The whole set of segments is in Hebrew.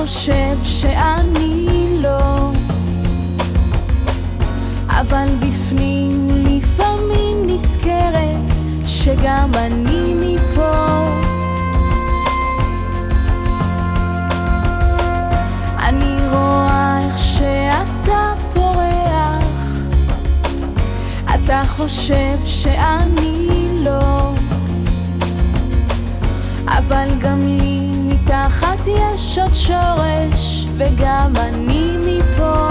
חושב שאני לא, אבל בפנים לפעמים נזכרת שגם אני מפה. אני רואה איך שאתה פורח, אתה חושב שאני לא, אבל גם לי מתחת יש עוד שורש, וגם אני מפה.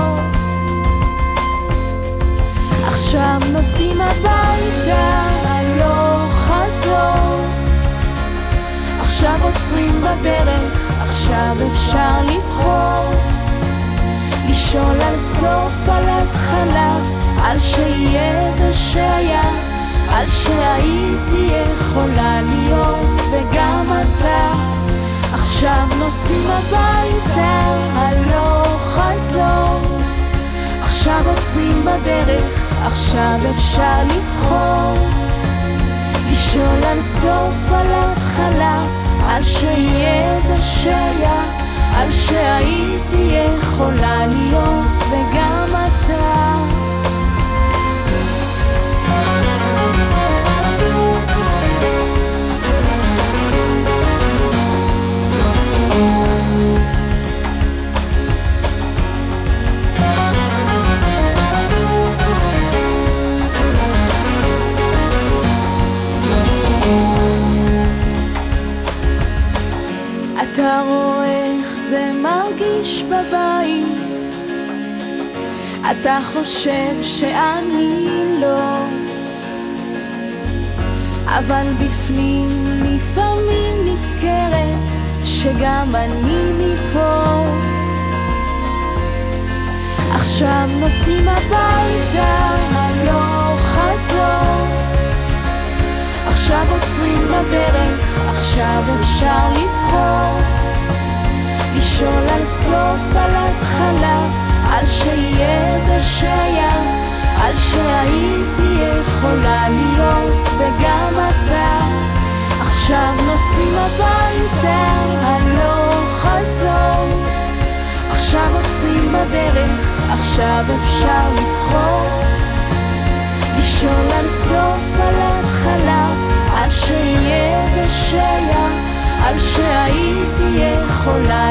עכשיו נוסעים הביתה, לא חזור, עכשיו עוצרים בדרך, עכשיו אפשר לבחור, לשאול על סוף, על התחלה, על שיהיה ושהיה, על שהייתי יכולה להיות וגם אתה. עכשיו נוסעים הביתה, הלא חזור, עכשיו עוצרים בדרך, עכשיו אפשר לבחור, לשאול על סוף, על התחלה, על שיהיה ושהיה, על שהייתי יכולה להיות וגם אתה. אתה רואה איך זה מרגיש בבית, אתה חושב שאני לא, אבל בפנים לפעמים נזכרת שגם אני מפה. עכשיו נוסעים הביתה, הלא חזור, עכשיו עוצרים בדרך, עכשיו אפשר לבחור, לשאול על סוף, על התחלה, על שיהיה ושהיה, על שהייתי יכולה להיות וגם אתה. עכשיו נוסעים הביתה, הלא חזור, עכשיו עוצרים בדרך, עכשיו אפשר לבחור, לשאול על סוף, על התחלה, על שיהיה ושהיה, על שהייתי יכולה